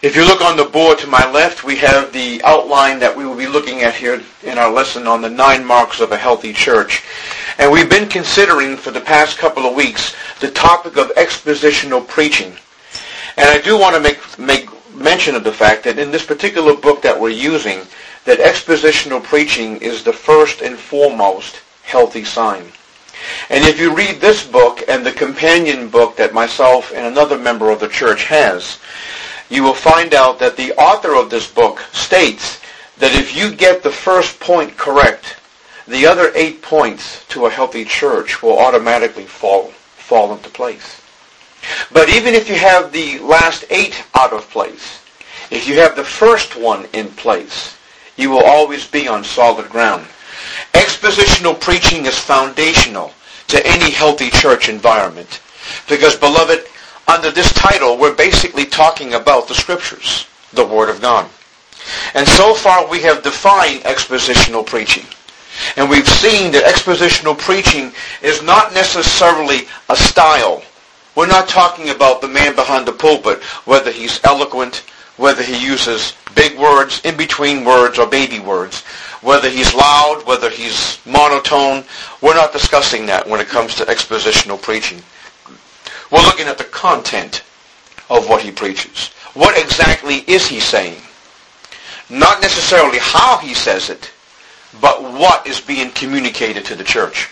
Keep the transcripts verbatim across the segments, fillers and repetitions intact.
If you look on the board to my left, we have the outline that we will be looking at here in our lesson on the nine marks of a healthy church. And we've been considering for the past couple of weeks the topic of expositional preaching. And I do want to make, make mention of the fact that in this particular book that we're using, that expositional preaching is the first and foremost healthy sign. And if you read this book and the companion book that myself and another member of the church has, you will find out that the author of this book states that if you get the first point correct, the other eight points to a healthy church will automatically fall, fall into place. But even if you have the last eight out of place, if you have the first one in place, you will always be on solid ground. Expositional preaching is foundational to any healthy church environment. Because, beloved, under this title, we're basically talking about the Scriptures, the Word of God. And so far we have defined expositional preaching. And we've seen that expositional preaching is not necessarily a style. We're not talking about the man behind the pulpit, whether he's eloquent, whether he uses big words, in-between words, or baby words, whether he's loud, whether he's monotone. We're not discussing that when it comes to expositional preaching. We're looking at the content of what he preaches. What exactly is he saying? Not necessarily how he says it, but what is being communicated to the church.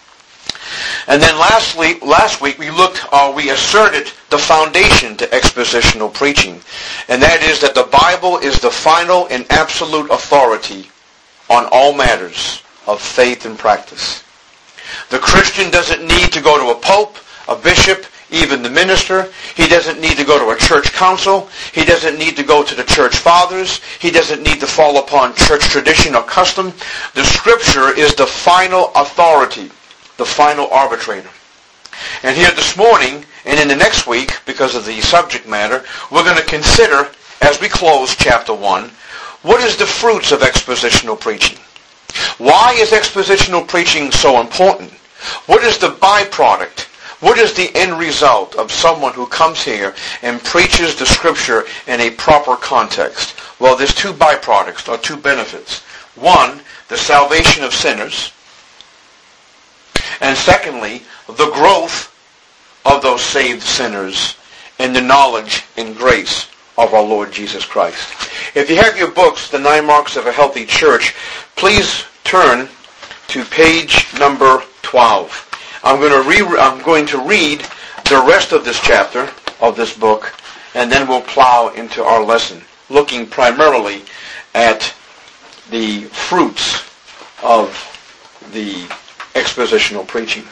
And then lastly, last week we looked, or we asserted the foundation to expositional preaching. And that is that the Bible is the final and absolute authority on all matters of faith and practice. The Christian doesn't need to go to a pope, a bishop, even the minister. He doesn't need to go to a church council. He doesn't need to go to the church fathers. He doesn't need to fall upon church tradition or custom. The Scripture is the final authority, the final arbitrator. And here this morning, and in the next week, because of the subject matter, we're going to consider, as we close chapter one, what is the fruits of expositional preaching? Why is expositional preaching so important? What is the byproduct? What is the end result of someone who comes here and preaches the Scripture in a proper context? Well, there's two byproducts, or two benefits. One, the salvation of sinners. And secondly, the growth of those saved sinners in the knowledge and grace of our Lord Jesus Christ. If you have your books, The Nine Marks of a Healthy Church, please turn to page number twelve. I'm going to re- I'm going to read the rest of this chapter of this book, and then we'll plow into our lesson, looking primarily at the fruits of the expositional preaching.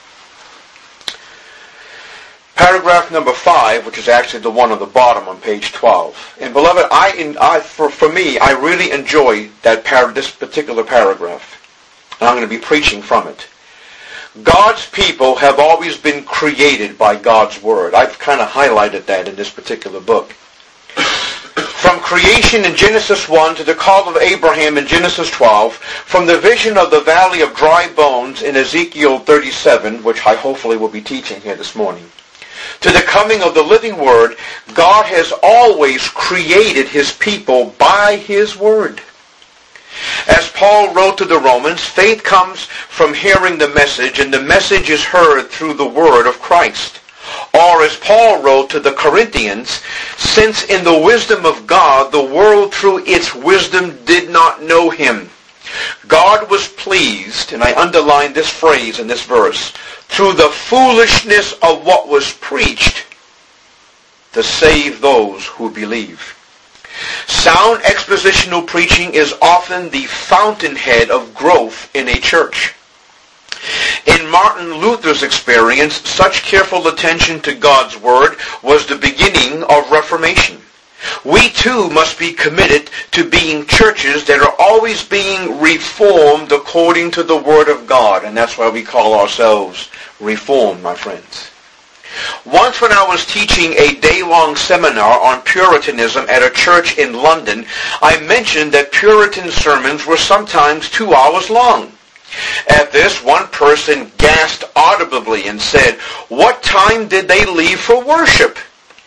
Paragraph number five, which is actually the one on the bottom on page twelve. And beloved, I, in, I for, for me, I really enjoy that par- this particular paragraph. And I'm going to be preaching from it. God's people have always been created by God's Word. I've kind of highlighted that in this particular book. From creation in Genesis one to the call of Abraham in Genesis twelve, from the vision of the valley of dry bones in Ezekiel thirty-seven, which I hopefully will be teaching here this morning, to the coming of the living Word, God has always created His people by His Word. As Paul wrote to the Romans, faith comes from hearing the message, and the message is heard through the word of Christ. Or as Paul wrote to the Corinthians, since in the wisdom of God, the world through its wisdom did not know Him. God was pleased, and I underline this phrase in this verse, through the foolishness of what was preached to save those who believe. Sound expositional preaching is often the fountainhead of growth in a church. In Martin Luther's experience, such careful attention to God's Word was the beginning of Reformation. We too must be committed to being churches that are always being reformed according to the Word of God, and that's why we call ourselves Reformed, my friends. Once when I was teaching a day-long seminar on Puritanism at a church in London, I mentioned that Puritan sermons were sometimes two hours long. At this, one person gasped audibly and said, "What time did they leave for worship?"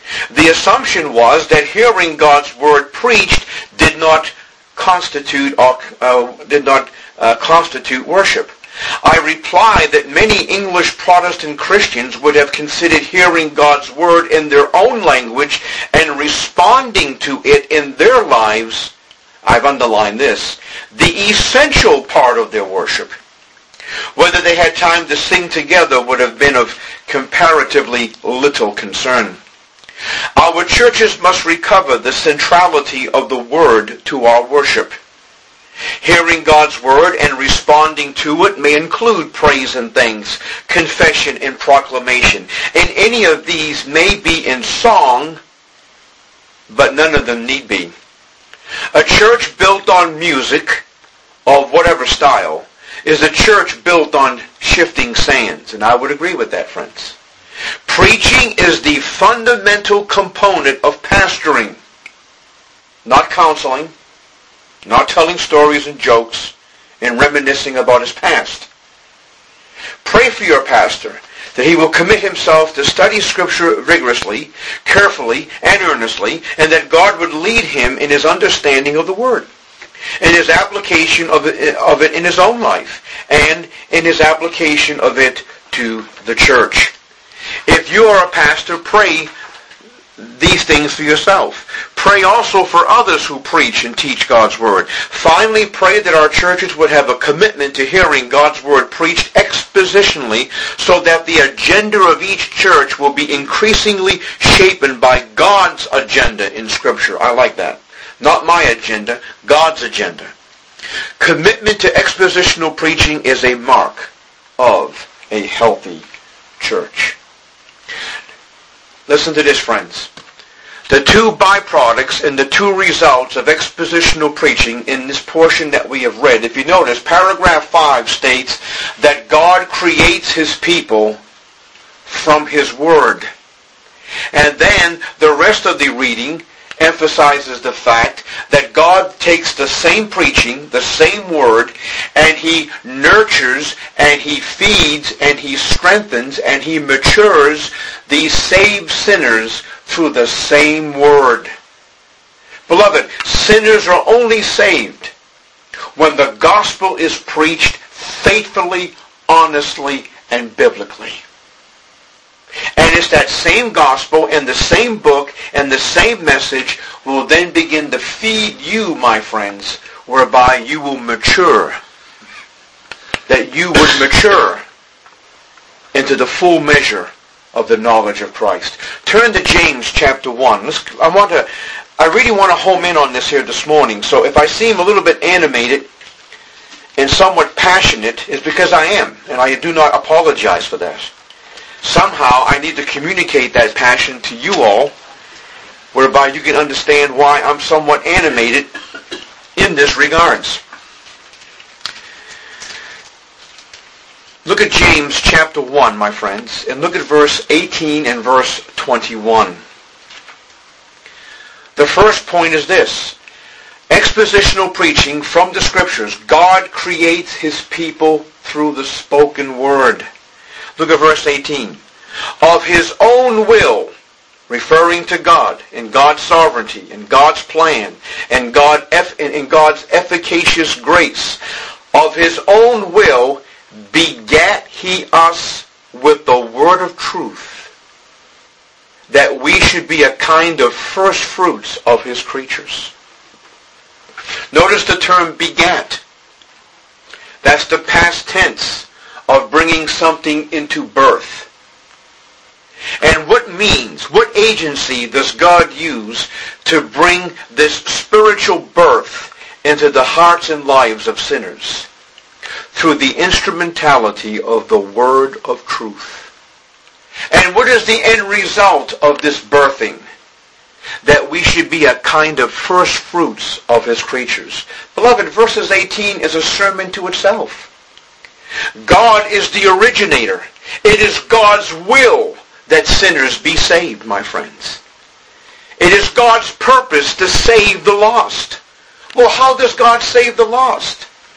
The assumption was that hearing God's word preached did not constitute or, uh, did not uh, constitute worship. I reply that many English Protestant Christians would have considered hearing God's word in their own language and responding to it in their lives, I've underlined this, the essential part of their worship. Whether they had time to sing together would have been of comparatively little concern. Our churches must recover the centrality of the Word to our worship. Hearing God's Word and responding to it may include praise and thanks, confession and proclamation. And any of these may be in song, but none of them need be. A church built on music of whatever style is a church built on shifting sands. And I would agree with that, friends. Preaching is the fundamental component of pastoring. Not counseling, not telling stories and jokes, and reminiscing about his past. Pray for your pastor that he will commit himself to study Scripture rigorously, carefully, and earnestly, and that God would lead him in his understanding of the Word, in his application of it, of it in his own life, and in his application of it to the church. If you are a pastor, pray these things for yourself. Pray also for others who preach and teach God's Word. Finally, pray that our churches would have a commitment to hearing God's Word preached expositionally so that the agenda of each church will be increasingly shaped by God's agenda in Scripture. I like that. Not my agenda, God's agenda. Commitment to expositional preaching is a mark of a healthy church. Listen to this, friends. The two byproducts and the two results of expositional preaching in this portion that we have read. If you notice, paragraph five states that God creates his people from his word. And then the rest of the reading emphasizes the fact that God takes the same preaching, the same word, and he nurtures and he feeds and he strengthens and he matures these saved sinners through the same word. Beloved, sinners are only saved when the gospel is preached faithfully, honestly, and biblically. And it's that same gospel and the same book and the same message will then begin to feed you, my friends, whereby you will mature. That you would mature into the full measure of the knowledge of Christ. Turn to James chapter one. Let's, I want to, I really want to home in on this here this morning. So if I seem a little bit animated and somewhat passionate, it's because I am, and I do not apologize for that. Somehow I need to communicate that passion to you all, whereby you can understand why I'm somewhat animated in this regards. Look at James chapter one, my friends, and look at verse eighteen and verse twenty-one. The first point is this. Expositional preaching from the Scriptures. God creates his people through the spoken word. Look at verse eighteen. Of his own will, referring to God and God's sovereignty and God's plan and God and God's efficacious grace, of his own will begat he us with the word of truth, that we should be a kind of first fruits of his creatures. Notice the term begat. That's the past tense of bringing something into birth. And what means, what agency does God use to bring this spiritual birth into the hearts and lives of sinners? Through the instrumentality of the word of truth. And what is the end result of this birthing? That we should be a kind of first fruits of his creatures. Beloved, verses eighteen is a sermon to itself. God is the originator. It is God's will that sinners be saved, my friends. It is God's purpose to save the lost. Well, how does God save the lost?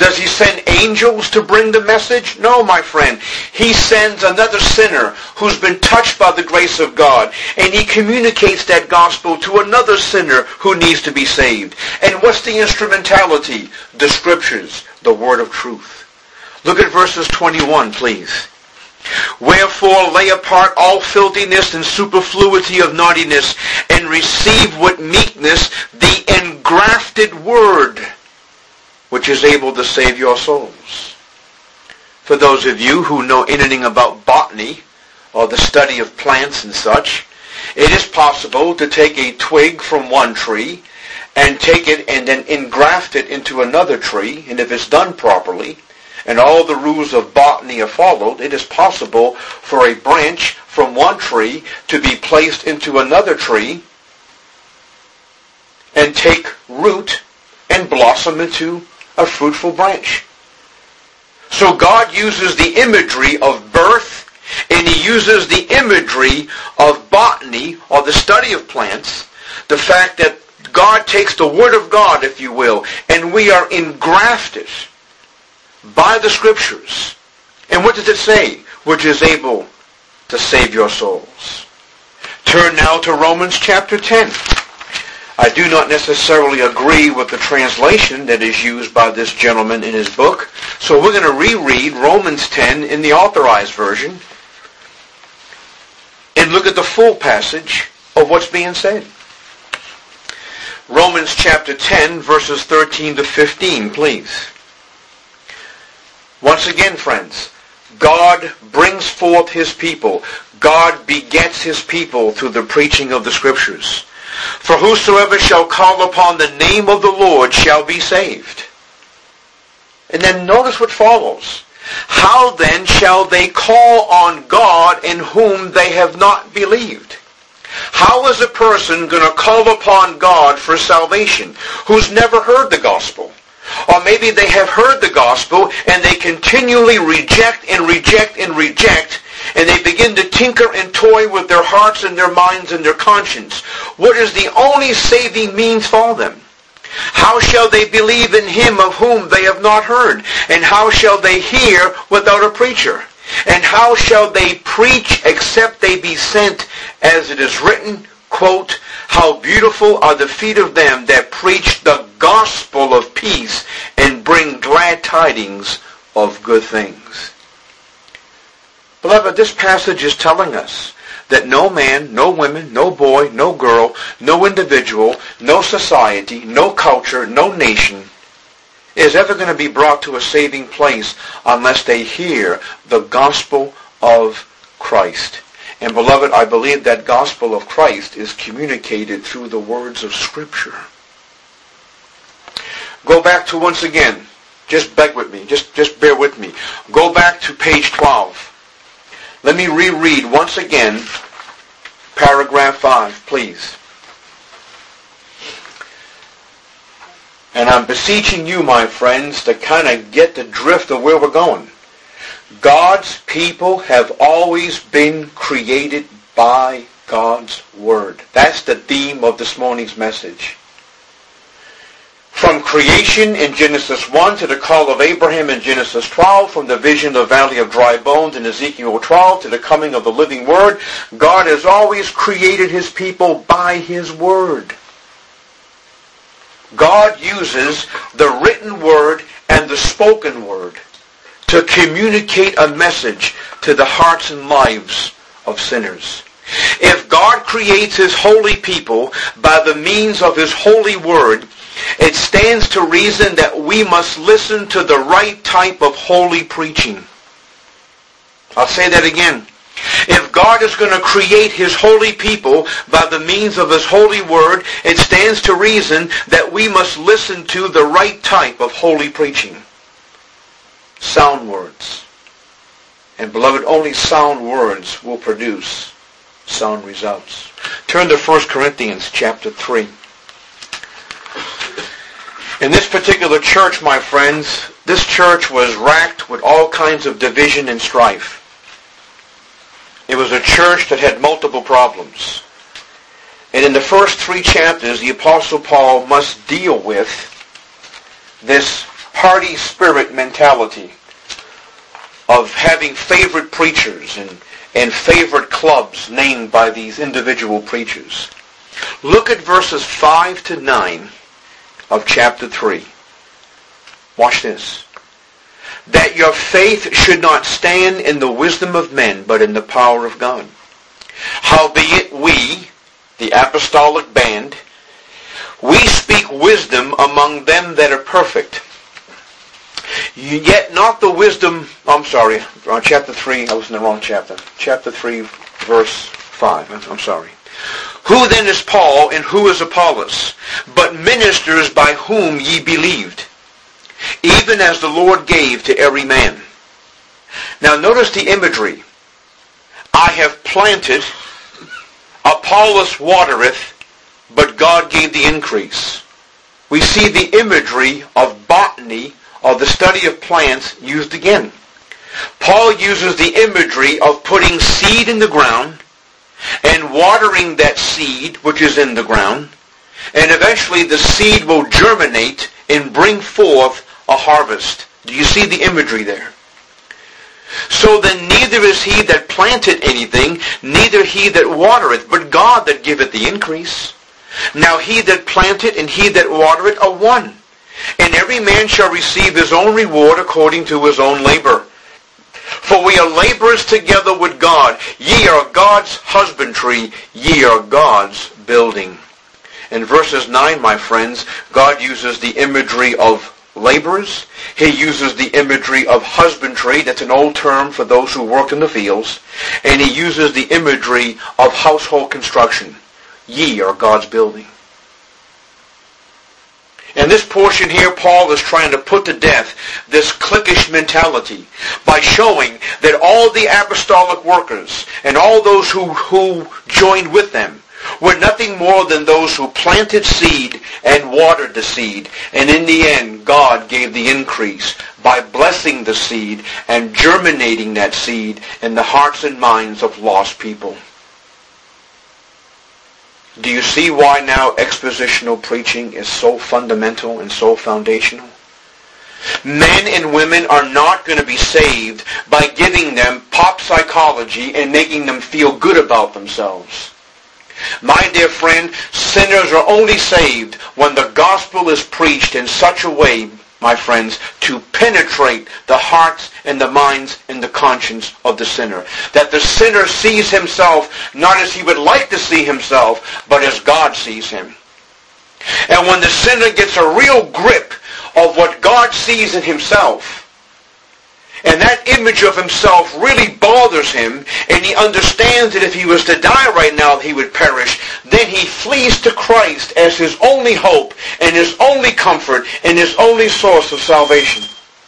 Does he send angels to bring the message? No, my friend. He sends another sinner who's been touched by the grace of God, and he communicates that gospel to another sinner who needs to be saved. And what's the instrumentality? The Scriptures, the word of truth. Look at verses twenty-one, please. Wherefore lay apart all filthiness and superfluity of naughtiness, and receive with meekness the engrafted word, which is able to save your souls. For those of you who know anything about botany, or the study of plants and such, it is possible to take a twig from one tree and take it and then engraft it into another tree, and if it's done properly, and all the rules of botany are followed, it is possible for a branch from one tree to be placed into another tree and take root and blossom into a fruitful branch. So God uses the imagery of birth, and he uses the imagery of botany, or the study of plants, the fact that God takes the Word of God, if you will, and we are engrafted by the Scriptures. And what does it say? Which is able to save your souls. Turn now to Romans chapter ten. I do not necessarily agree with the translation that is used by this gentleman in his book, so we're going to reread Romans ten in the Authorized Version and look at the full passage of what's being said. Romans chapter ten, verses thirteen to fifteen, please. Once again, friends, God brings forth his people. God begets his people through the preaching of the Scriptures. For whosoever shall call upon the name of the Lord shall be saved. And then notice what follows. How then shall they call on God in whom they have not believed? How is a person going to call upon God for salvation who's never heard the gospel? Or maybe they have heard the gospel and they continually reject and reject and reject, and they begin to tinker and toy with their hearts and their minds and their conscience. What is the only saving means for them? How shall they believe in him of whom they have not heard? And how shall they hear without a preacher? And how shall they preach except they be sent? As it is written, quote, how beautiful are the feet of them that preach the gospel of peace and bring glad tidings of good things. Beloved, this passage is telling us that no man, no woman, no boy, no girl, no individual, no society, no culture, no nation is ever going to be brought to a saving place unless they hear the gospel of Christ. And beloved, I believe that gospel of Christ is communicated through the words of Scripture. Go back to, once again, just beg with me, just, just bear with me. Go back to page twelve. Let me reread once again paragraph five, please. And I'm beseeching you, my friends, to kind of get the drift of where we're going. God's people have always been created by God's Word. That's the theme of this morning's message. From creation in Genesis one to the call of Abraham in Genesis twelve, from the vision of the valley of dry bones in Ezekiel twelve to the coming of the living Word, God has always created his people by his Word. God uses the written Word and the spoken Word to communicate a message to the hearts and lives of sinners. If God creates his holy people by the means of his holy Word, it stands to reason that we must listen to the right type of holy preaching. I'll say that again. If God is going to create his holy people by the means of his holy Word, it stands to reason that we must listen to the right type of holy preaching. Sound words. And beloved, only sound words will produce sound results. Turn to First Corinthians chapter three. In this particular church, my friends, this church was racked with all kinds of division and strife. It was a church that had multiple problems. And in the first three chapters, the Apostle Paul must deal with this party spirit mentality of having favorite preachers and, and favorite clubs named by these individual preachers. Look at verses five to nine of chapter three. Watch this. That your faith should not stand in the wisdom of men, but in the power of God. Howbeit we, the apostolic band, we speak wisdom among them that are perfect. Yet not the wisdom, I'm sorry, on chapter three, I was in the wrong chapter. Chapter three, verse five, I'm sorry. Who then is Paul, and who is Apollos, but ministers by whom ye believed, even as the Lord gave to every man. Now notice the imagery. I have planted, Apollos watereth, but God gave the increase. We see the imagery of botany, of the study of plants, used again. Paul uses the imagery of putting seed in the ground and watering that seed which is in the ground, and eventually the seed will germinate and bring forth a harvest. Do you see the imagery there? So then neither is he that planted anything, neither he that watereth, but God that giveth the increase. Now he that planted and he that watereth are one, and every man shall receive his own reward according to his own labor. For we are laborers together with God. Ye are God's husbandry, ye are God's building. In verses nine, my friends, God uses the imagery of laborers. He uses the imagery of husbandry. That's an old term for those who work in the fields. And he uses the imagery of household construction. Ye are God's building. In this portion here, Paul is trying to put to death this cliquish mentality by showing that all the apostolic workers and all those who, who joined with them were nothing more than those who planted seed and watered the seed. And in the end, God gave the increase by blessing the seed and germinating that seed in the hearts and minds of lost people. Do you see why now expositional preaching is so fundamental and so foundational? Men and women are not going to be saved by giving them pop psychology and making them feel good about themselves. My dear friend, sinners are only saved when the gospel is preached in such a way, my friends, to penetrate the hearts and the minds and the conscience of the sinner. That the sinner sees himself not as he would like to see himself, but as God sees him. And when the sinner gets a real grip of what God sees in himself, and that image of himself really bothers him, and he understands that if he was to die right now, he would perish, then he flees to Christ as his only hope, and his only comfort, and his only source of salvation.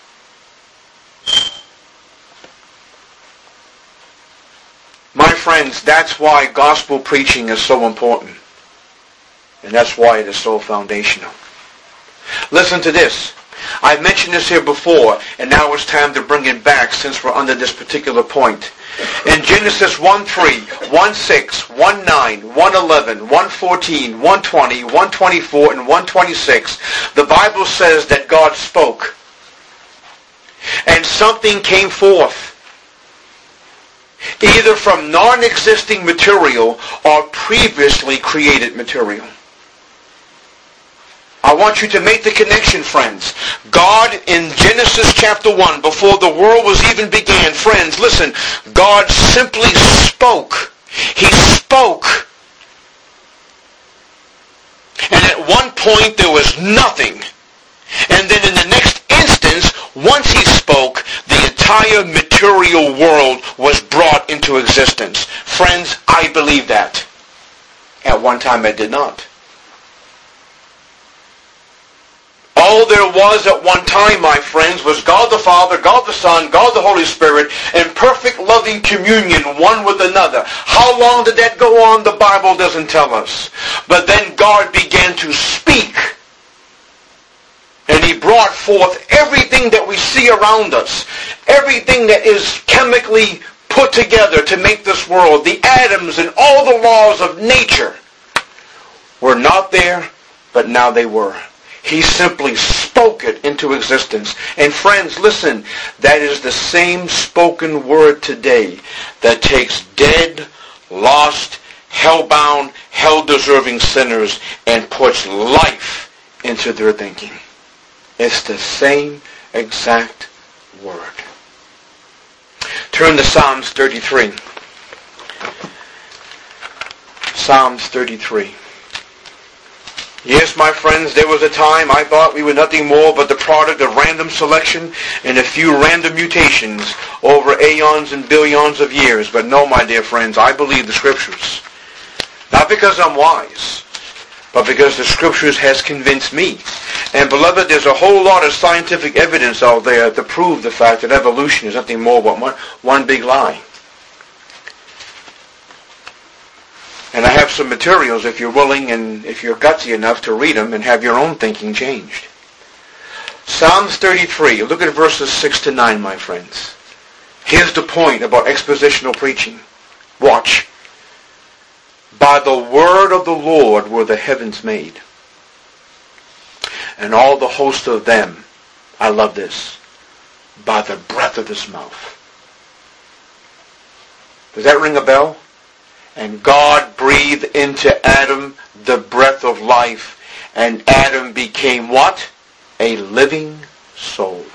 My friends, that's why gospel preaching is so important. And that's why it is so foundational. Listen to this. I've mentioned this here before, and now it's time to bring it back since we're under this particular point. In Genesis one three, one six, one nine, one eleven, one fourteen, one twenty, one twenty-four, and one twenty-six, the Bible says that God spoke. And something came forth, either from non-existing material or previously created material. I want you to make the connection, friends. God in Genesis chapter one, before the world was even began, friends, listen, God simply spoke. He spoke. And at one point there was nothing. And then in the next instance, once he spoke, the entire material world was brought into existence. Friends, I believe that. At one time I did not. All there was at one time, my friends, was God the Father, God the Son, God the Holy Spirit, in perfect loving communion one with another. How long did that go on? The Bible doesn't tell us. But then God began to speak. And he brought forth everything that we see around us, everything that is chemically put together to make this world, the atoms and all the laws of nature were not there, but now they were. He simply spoke spoke it into existence. And friends, listen, that is the same spoken word today that takes dead, lost, hell-bound, hell-deserving sinners and puts life into their thinking. It's the same exact word. Turn to Psalms thirty-three. Psalms thirty-three. Yes, my friends, there was a time I thought we were nothing more but the product of random selection and a few random mutations over aeons and billions of years. But no, my dear friends, I believe the Scriptures. Not because I'm wise, but because the Scriptures has convinced me. And beloved, there's a whole lot of scientific evidence out there to prove the fact that evolution is nothing more but one, one big lie. And I have some materials if you're willing and if you're gutsy enough to read them and have your own thinking changed. Psalms thirty-three, look at verses six to nine, my friends. Here's the point about expositional preaching. Watch. By the word of the Lord were the heavens made, and all the host of them, I love this, by the breath of his mouth. Does that ring a bell? And God breathed into Adam the breath of life, and Adam became what? A living soul.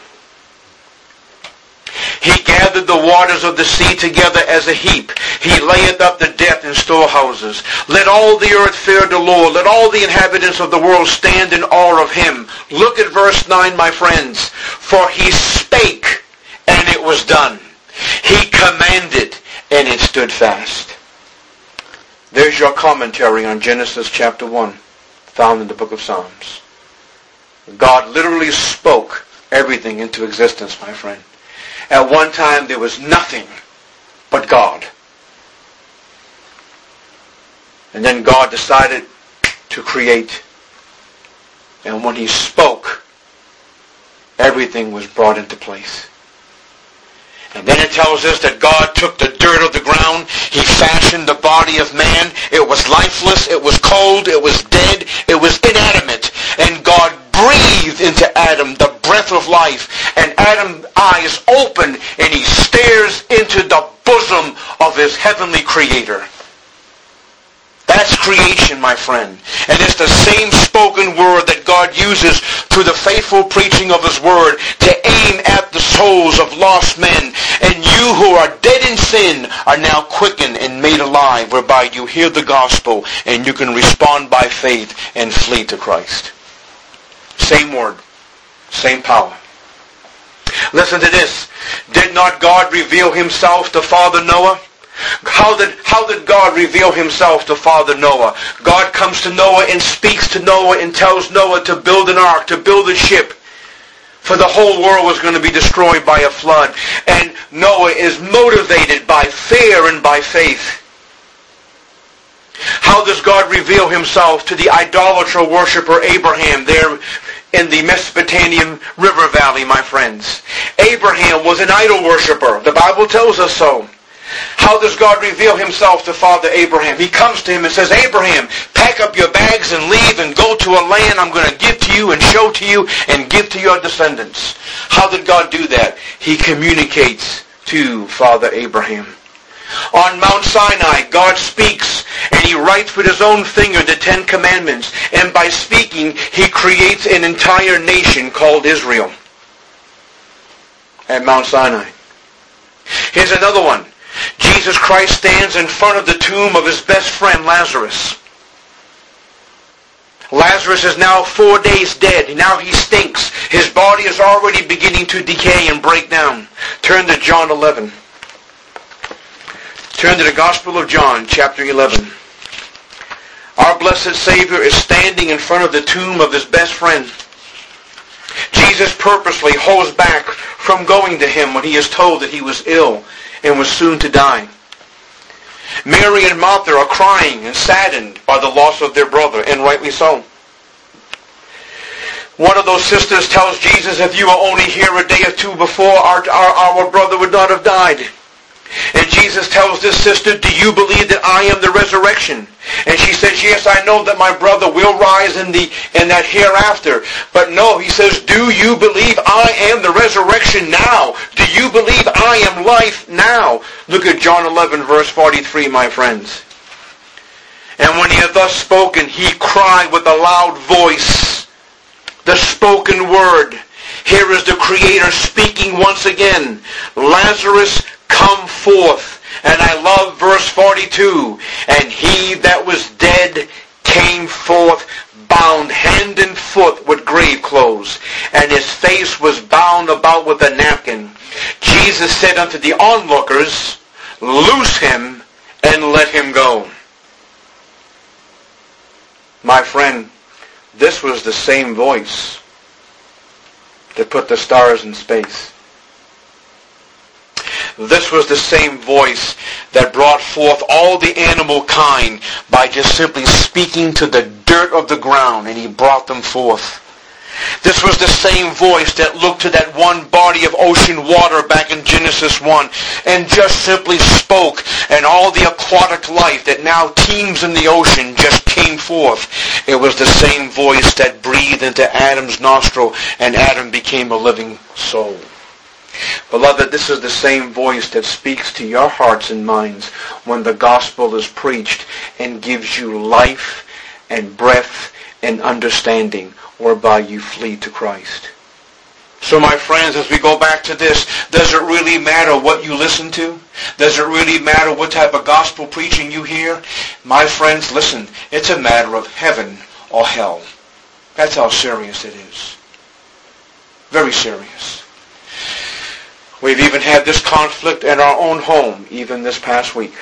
He gathered the waters of the sea together as a heap. He layeth up the dead in storehouses. Let all the earth fear the Lord. Let all the inhabitants of the world stand in awe of him. Look at verse nine, my friends. For he spake, and it was done. He commanded, and it stood fast. There's your commentary on Genesis chapter one, found in the book of Psalms. God literally spoke everything into existence, my friend. At one time there was nothing but God. And then God decided to create. And when he spoke, everything was brought into place. And then it tells us that God took the dirt of the ground. He fashioned the body of man. It was lifeless. It was cold. It was dead. It was inanimate. And God breathed into Adam the breath of life. And Adam's eyes open and he stares into the bosom of his heavenly Creator. That's creation, my friend. And it's the same spoken word that God uses through the faithful preaching of his word to aim at the souls of lost men. And you who are dead in sin are now quickened and made alive, whereby you hear the gospel and you can respond by faith and flee to Christ. Same word, same power. Listen to this. Did not God reveal himself to Father Noah? How did, how did God reveal himself to Father Noah? God comes to Noah and speaks to Noah and tells Noah to build an ark, to build a ship. For the whole world was going to be destroyed by a flood. And Noah is motivated by fear and by faith. How does God reveal himself to the idolater worshiper Abraham there in the Mesopotamian river valley, my friends? Abraham was an idol worshiper. The Bible tells us so. How does God reveal himself to Father Abraham? He comes to him and says, Abraham, pack up your bags and leave and go to a land I'm going to give to you and show to you and give to your descendants. How did God do that? He communicates to Father Abraham. On Mount Sinai, God speaks and he writes with his own finger the Ten Commandments. And by speaking, he creates an entire nation called Israel at Mount Sinai. Here's another one. Jesus Christ stands in front of the tomb of his best friend Lazarus. Lazarus is now four days dead. Now he stinks. His body is already beginning to decay and break down. Turn to John eleven. Turn to the Gospel of John, chapter eleven. Our blessed Savior is standing in front of the tomb of his best friend. Jesus purposely holds back from going to him when he is told that he was ill and was soon to die. Mary and Martha are crying and saddened by the loss of their brother, and rightly so. One of those sisters tells Jesus, if you were only here a day or two before, our, our, our brother would not have died. And Jesus tells this sister, do you believe that I am the resurrection. And she says, yes, I know that my brother will rise in the in that hereafter. But no, he says, do you believe I am the resurrection now? Do you believe I am life now? Look at John eleven, verse forty-three, my friends. And when he had thus spoken, he cried with a loud voice, the spoken word. Here is the Creator speaking once again. Lazarus, come forth. And I love verse forty-two. And he that was dead came forth, bound hand and foot with grave clothes, and his face was bound about with a napkin. Jesus said unto the onlookers, loose him and let him go. My friend, this was the same voice that put the stars in space. This was the same voice that brought forth all the animal kind by just simply speaking to the dirt of the ground, and he brought them forth. This was the same voice that looked to that one body of ocean water back in Genesis one and just simply spoke, and all the aquatic life that now teems in the ocean just came forth. It was the same voice that breathed into Adam's nostril, and Adam became a living soul. Beloved, this is the same voice that speaks to your hearts and minds when the gospel is preached and gives you life and breath and understanding, whereby you flee to Christ. So my friends, as we go back to this, does it really matter what you listen to? Does it really matter what type of gospel preaching you hear? My friends, listen, it's a matter of heaven or hell. That's how serious it is. Very serious. We've even had this conflict in our own home, even this past week.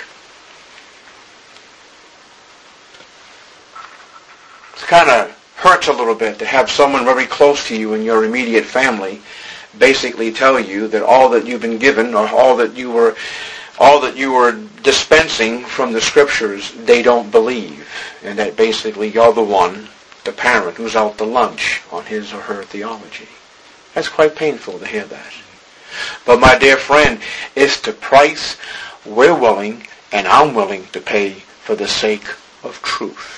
It kind of hurts a little bit to have someone very close to you in your immediate family basically tell you that all that you've been given, or all that you were, all that you were dispensing from the Scriptures, they don't believe, and that basically you're the one, the parent, who's out to lunch on his or her theology. That's quite painful to hear that. But my dear friend, it's the price we're willing and I'm willing to pay for the sake of truth.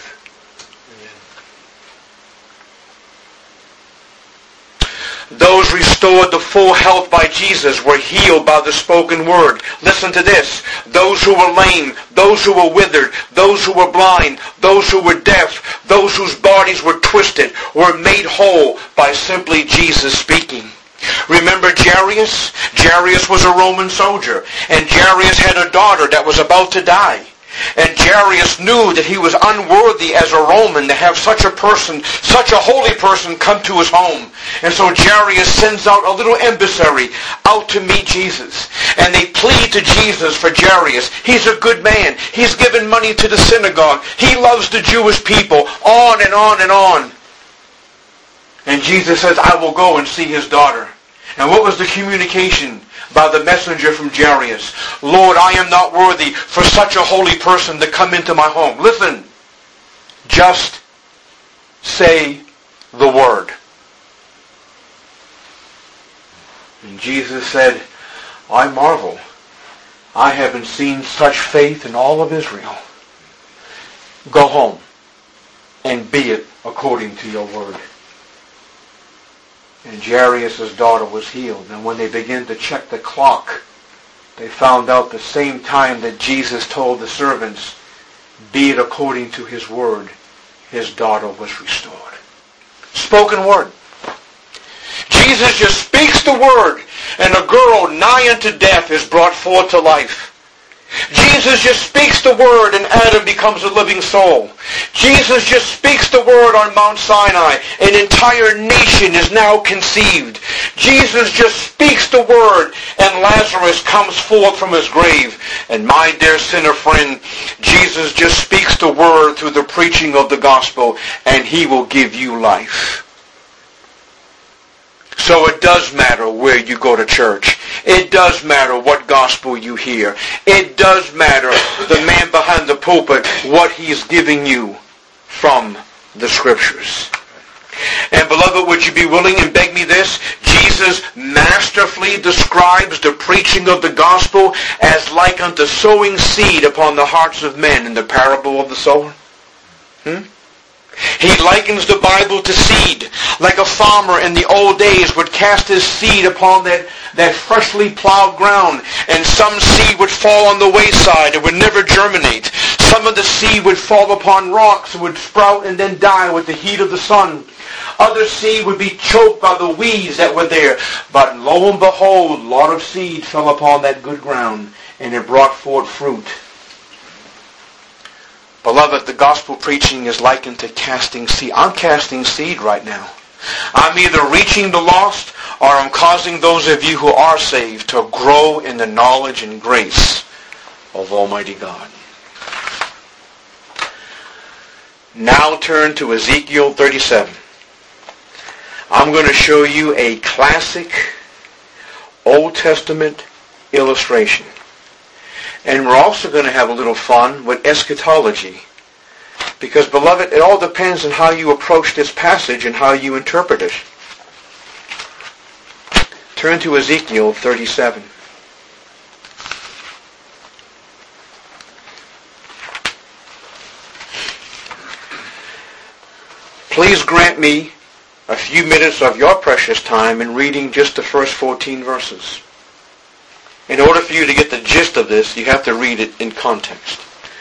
Those restored to full health by Jesus were healed by the spoken word. Listen to this. Those who were lame, those who were withered, those who were blind, those who were deaf, those whose bodies were twisted, were made whole by simply Jesus speaking. Remember Jairus? Jairus was a Roman soldier, and Jairus had a daughter that was about to die. And Jairus knew that he was unworthy as a Roman to have such a person, such a holy person, come to his home. And so Jairus sends out a little emissary out to meet Jesus. And they plead to Jesus for Jairus. He's a good man. He's given money to the synagogue. He loves the Jewish people. On and on and on. And Jesus says, I will go and see his daughter. And what was the communication by the messenger from Jairus? Lord, I am not worthy for such a holy person to come into my home. Listen, just say the word. And Jesus said, I marvel. I haven't seen such faith in all of Israel. Go home and be it according to your word. And Jairus' daughter was healed. And when they began to check the clock, they found out the same time that Jesus told the servants, be it according to his word, his daughter was restored. Spoken word. Jesus just speaks the word, and a girl nigh unto death is brought forth to life. Jesus just speaks the word, and Adam becomes a living soul. Jesus just speaks the word on Mount Sinai. An entire nation is now conceived. Jesus just speaks the word, and Lazarus comes forth from his grave. And my dear sinner friend, Jesus just speaks the word through the preaching of the gospel, and he will give you life. So it does matter where you go to church. It does matter what gospel you hear. It does matter, the man behind the pulpit, what he's giving you from the Scriptures. And beloved, would you be willing and beg me this? Jesus masterfully describes the preaching of the gospel as like unto sowing seed upon the hearts of men in the parable of the sower. Hmm? He likens the Bible to seed, like a farmer in the old days would cast his seed upon that, that freshly plowed ground, and some seed would fall on the wayside and would never germinate. Some of the seed would fall upon rocks and would sprout and then die with the heat of the sun. Other seed would be choked by the weeds that were there. But lo and behold, a lot of seed fell upon that good ground, and it brought forth fruit. Beloved, the gospel preaching is likened to casting seed. I'm casting seed right now. I'm either reaching the lost, or I'm causing those of you who are saved to grow in the knowledge and grace of Almighty God. Now turn to Ezekiel thirty-seven. I'm going to show you a classic Old Testament illustration. And we're also going to have a little fun with eschatology. Because, beloved, it all depends on how you approach this passage and how you interpret it. Turn to Ezekiel thirty-seven. Please grant me a few minutes of your precious time in reading just the first fourteen verses. In order for you to get the gist of this, you have to read it in context.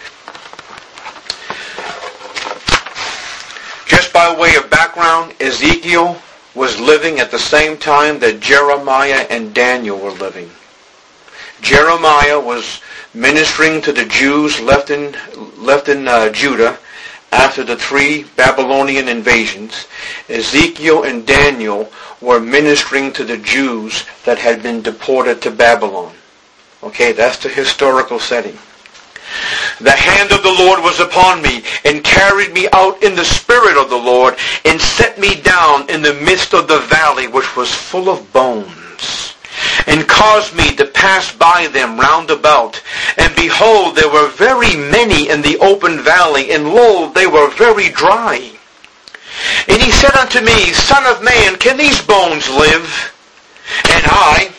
Just by way of background, Ezekiel was living at the same time that Jeremiah and Daniel were living. Jeremiah was ministering to the Jews left in, left in uh, Judah after the three Babylonian invasions. Ezekiel and Daniel were ministering to the Jews that had been deported to Babylon. Okay, that's the historical setting. The hand of the Lord was upon me, and carried me out in the spirit of the Lord, and set me down in the midst of the valley, which was full of bones, and caused me to pass by them round about. And behold, there were very many in the open valley, and lo, they were very dry. And he said unto me, Son of man, can these bones live? And I,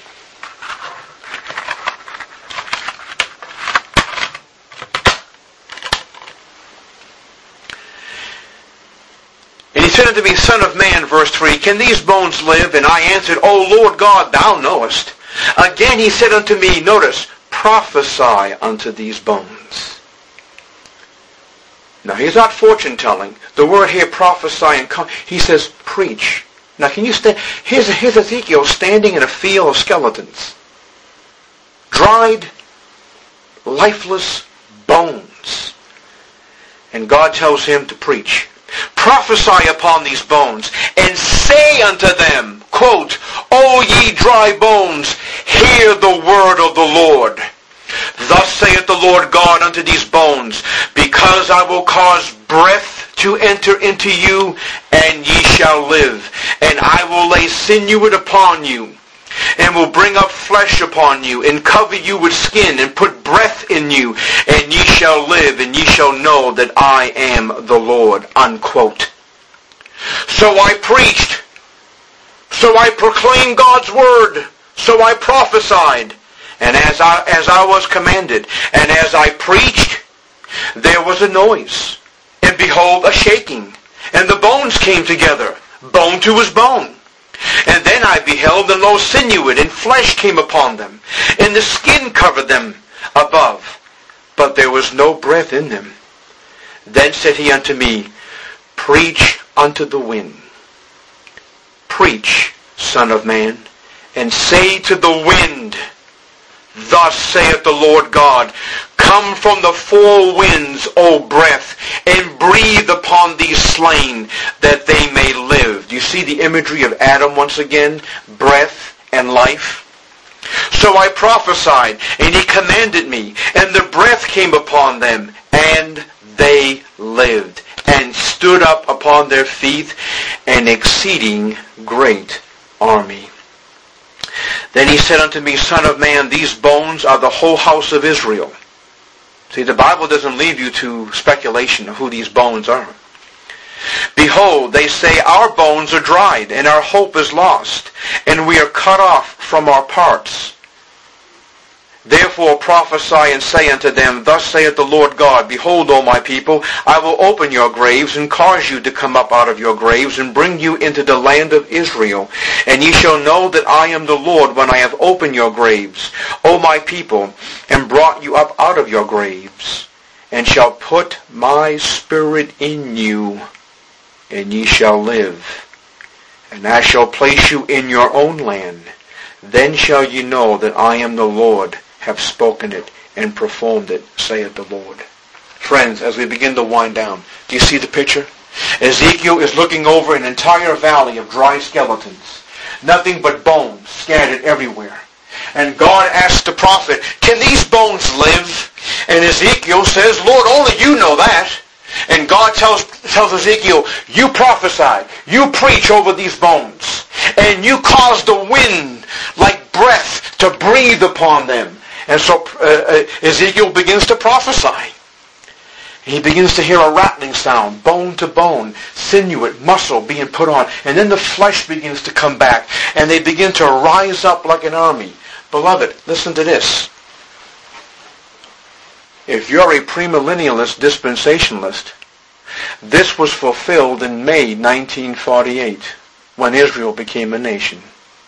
And he said unto me, Son of man, verse three, can these bones live? And I answered, O Lord God, thou knowest. Again he said unto me, notice, prophesy unto these bones. Now he's not fortune telling. The word here, prophesy, and come, he says, preach. Now can you stand, here's, here's Ezekiel standing in a field of skeletons. Dried, lifeless bones. And God tells him to preach. Prophesy upon these bones, and say unto them, quote, O ye dry bones, hear the word of the Lord. Thus saith the Lord God unto these bones, because I will cause breath to enter into you, and ye shall live. And I will lay sinew upon you, and will bring up flesh upon you, and cover you with skin, and put breath in you, and ye shall live, and ye shall know that I am the Lord. Unquote. So I preached. So I proclaimed God's word. So I prophesied. And as I, as I was commanded, and as I preached, there was a noise. And behold, a shaking. And the bones came together, bone to his bone. And then I beheld, and lo, sinew, and flesh came upon them, and the skin covered them above, but there was no breath in them. Then said he unto me, Preach unto the wind. Preach, Son of man, and say to the wind, Thus saith the Lord God, Come from the four winds, O breath, and breathe upon these slain, that they may live. Do you see the imagery of Adam once again? Breath and life. So I prophesied, and he commanded me, and the breath came upon them, and they lived, and stood up upon their feet, an exceeding great army. Then he said unto me, Son of man, these bones are the whole house of Israel. See, the Bible doesn't leave you to speculation of who these bones are. Behold, they say, our bones are dried, and our hope is lost, and we are cut off from our parts. Therefore prophesy and say unto them, Thus saith the Lord God, Behold, O my people, I will open your graves, and cause you to come up out of your graves, and bring you into the land of Israel. And ye shall know that I am the Lord, when I have opened your graves, O my people, and brought you up out of your graves, and shall put my spirit in you, and ye shall live. And I shall place you in your own land. Then shall ye know that I am the Lord, have spoken it and performed it, saith the Lord. Friends, as we begin to wind down, do you see the picture? Ezekiel is looking over an entire valley of dry skeletons. Nothing but bones scattered everywhere. And God asks the prophet, can these bones live? And Ezekiel says, Lord, only you know that. And God tells, tells Ezekiel, you prophesy, you preach over these bones, and you cause the wind like breath to breathe upon them. And so uh, Ezekiel begins to prophesy. He begins to hear a rattling sound, bone to bone, sinew, muscle being put on. And then the flesh begins to come back, and they begin to rise up like an army. Beloved, listen to this. If you're a premillennialist dispensationalist, this was fulfilled in May nineteen forty-eight, when Israel became a nation.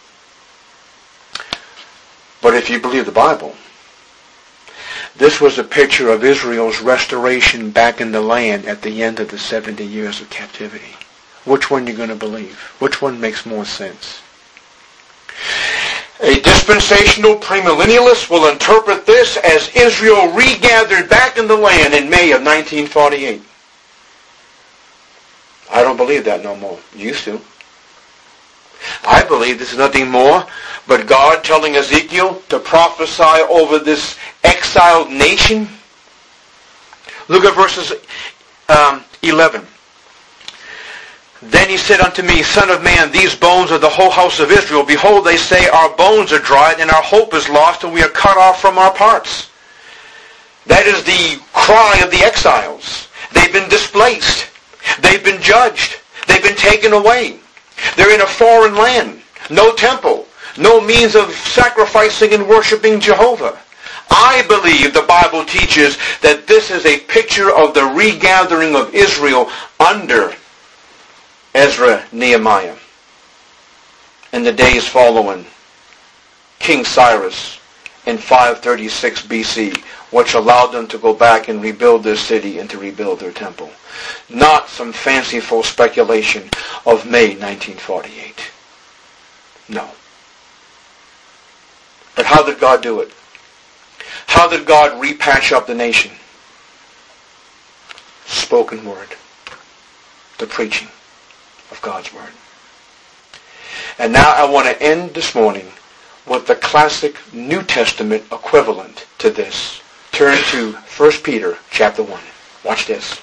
But if you believe the Bible, this was a picture of Israel's restoration back in the land at the end of the seventy years of captivity. Which one are you going to believe? Which one makes more sense? A dispensational premillennialist will interpret this as Israel regathered back in the land in May of nineteen forty-eight. I don't believe that no more. You used to. I believe this is nothing more but God telling Ezekiel to prophesy over this exiled nation. Look at verses um, eleven. Then he said unto me, Son of man, these bones are the whole house of Israel. Behold, they say, our bones are dried, and our hope is lost, and we are cut off from our parts. That is the cry of the exiles. They've been displaced. They've been judged. They've been taken away. They're in a foreign land. No temple. No means of sacrificing and worshiping Jehovah. I believe the Bible teaches that this is a picture of the regathering of Israel under Ezra, Nehemiah, in the days following King Cyrus in five thirty-six B C, which allowed them to go back and rebuild their city and to rebuild their temple. Not some fanciful speculation of May nineteen forty-eight. No. But how did God do it? How did God repatch up the nation? Spoken word. The preaching of God's word. And now I want to end this morning with the classic New Testament equivalent to this. Turn to First Peter chapter one. Watch this.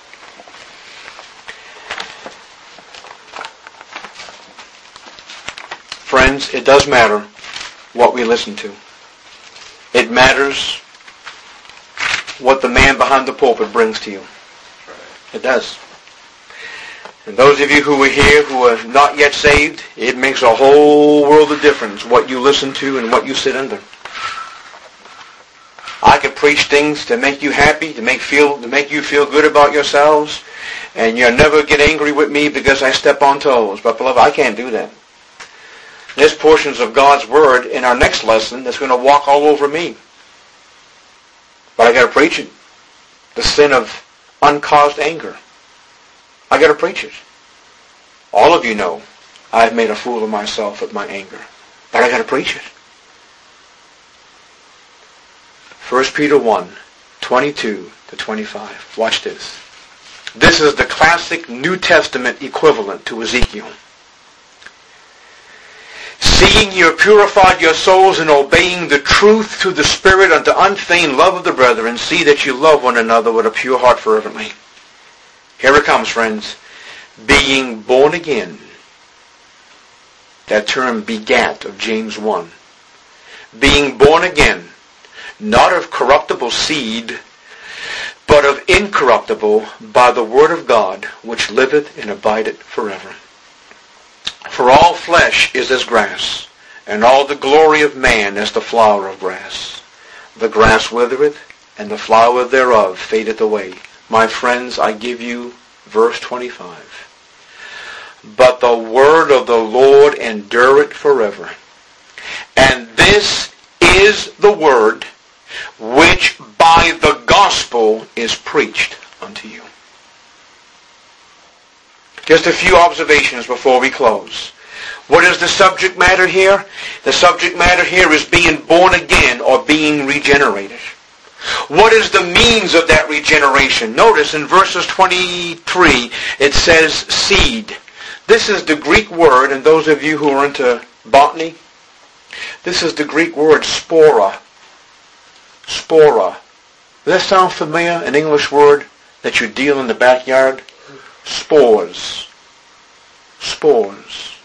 Friends, it does matter what we listen to. It matters what the man behind the pulpit brings to you. It does. And those of you who are here who are not yet saved, it makes a whole world of difference what you listen to and what you sit under. I could preach things to make you happy, to make feel to make you feel good about yourselves, and you'll never get angry with me because I step on toes. But beloved, I can't do that. There's portions of God's word in our next lesson that's going to walk all over me. But I got to preach it. The sin of uncaused anger. I got to preach it. All of you know I've made a fool of myself with my anger. But I got to preach it. First Peter one, twenty-two to twenty-five. Watch this. This is the classic New Testament equivalent to Ezekiel. Seeing you have purified your souls in obeying the truth through the Spirit unto unfeigned love of the brethren, see that you love one another with a pure heart fervently. Here it comes, friends. Being born again. That term begat of James one. Being born again, not of corruptible seed, but of incorruptible by the word of God, which liveth and abideth forever. For all flesh is as grass, and all the glory of man as the flower of grass. The grass withereth, and the flower thereof fadeth away. My friends, I give you verse twenty-five. But the word of the Lord endureth forever. And this is the word which by the gospel is preached unto you. Just a few observations before we close. What is the subject matter here? The subject matter here is being born again or being regenerated. What is the means of that regeneration? Notice in verses twenty-three it says seed. This is the Greek word, and those of you who are into botany, this is the Greek word spora. Spora. Does that sound familiar? An English word that you deal in the backyard? Spores. Spores.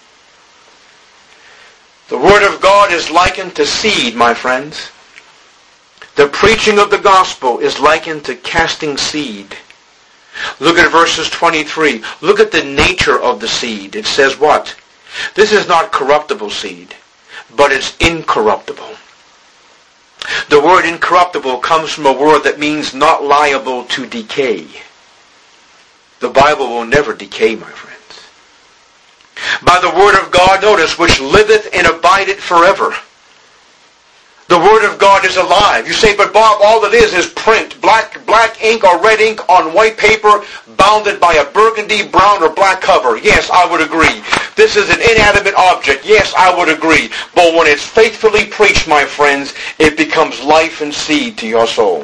The Word of God is likened to seed, my friends. The preaching of the gospel is likened to casting seed. Look at verses twenty-three. Look at the nature of the seed. It says what? This is not corruptible seed, but it's incorruptible. The word incorruptible comes from a word that means not liable to decay. The Bible will never decay, my friends. By the word of God, notice, which liveth and abideth forever. The Word of God is alive. You say, but Bob, all it is is print, black black ink or red ink on white paper, bounded by a burgundy, brown, or black cover. Yes, I would agree. This is an inanimate object. Yes, I would agree. But when it's faithfully preached, my friends, it becomes life and seed to your soul.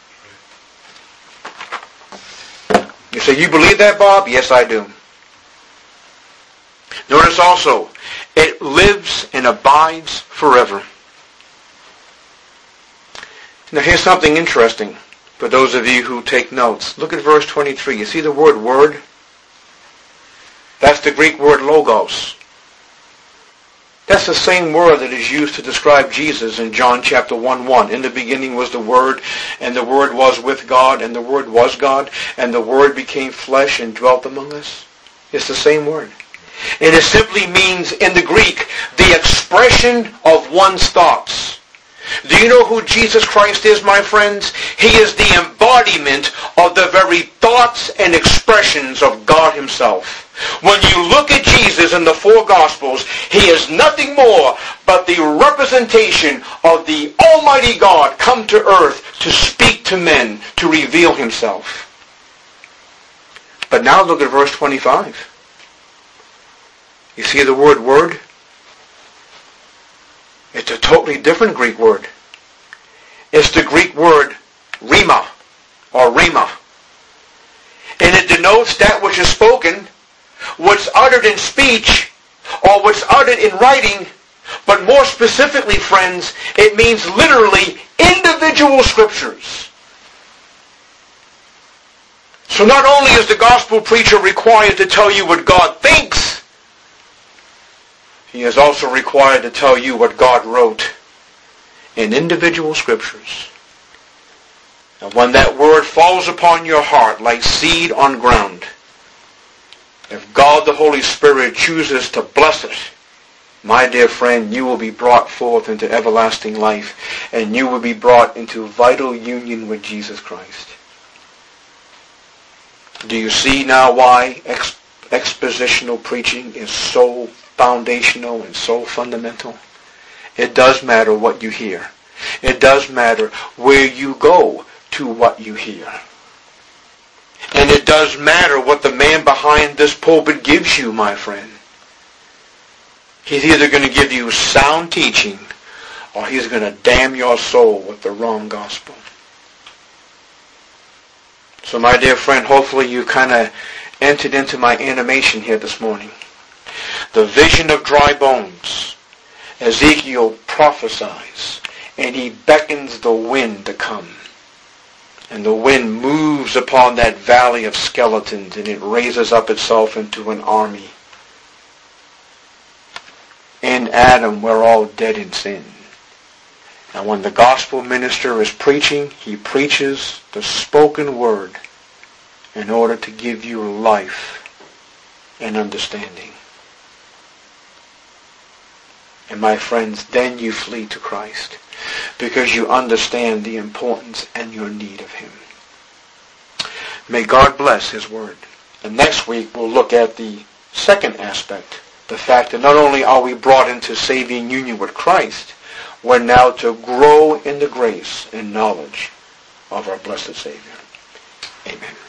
You say, you believe that, Bob? Yes, I do. Notice also, it lives and abides forever. Now here's something interesting for those of you who take notes. Look at verse twenty-three. You see the word word? That's the Greek word logos. That's the same word that is used to describe Jesus in John chapter one one. In the beginning was the Word, and the Word was with God, and the Word was God, and the Word became flesh and dwelt among us. It's the same word. And it simply means, in the Greek, the expression of one's thoughts. Do you know who Jesus Christ is, my friends? He is the embodiment of the very thoughts and expressions of God Himself. When you look at Jesus in the four Gospels, He is nothing more but the representation of the Almighty God come to earth to speak to men, to reveal Himself. But now look at verse twenty-five. You see the word word? It's a totally different Greek word. It's the Greek word rhema or rhema. And it denotes that which is spoken, what's uttered in speech, or what's uttered in writing. But more specifically, friends, it means literally individual scriptures. So not only is the gospel preacher required to tell you what God thinks, he is also required to tell you what God wrote in individual scriptures. And when that word falls upon your heart like seed on ground, if God the Holy Spirit chooses to bless it, my dear friend, you will be brought forth into everlasting life, and you will be brought into vital union with Jesus Christ. Do you see now why ex- expositional preaching is so foundational and so fundamental? It does matter what you hear. It does matter where you go to what you hear. And it does matter what the man behind this pulpit gives you, my friend. He's either going to give you sound teaching, or he's going to damn your soul with the wrong gospel. So my dear friend, hopefully you kind of entered into my animation here this morning. The vision of dry bones. Ezekiel prophesies, and he beckons the wind to come. And the wind moves upon that valley of skeletons, and it raises up itself into an army. In Adam, we're all dead in sin. And when the gospel minister is preaching, he preaches the spoken word in order to give you life and understanding. And my friends, then you flee to Christ because you understand the importance and your need of him. May God bless his word. And next week we'll look at the second aspect, the fact that not only are we brought into saving union with Christ, we're now to grow in the grace and knowledge of our blessed Savior. Amen.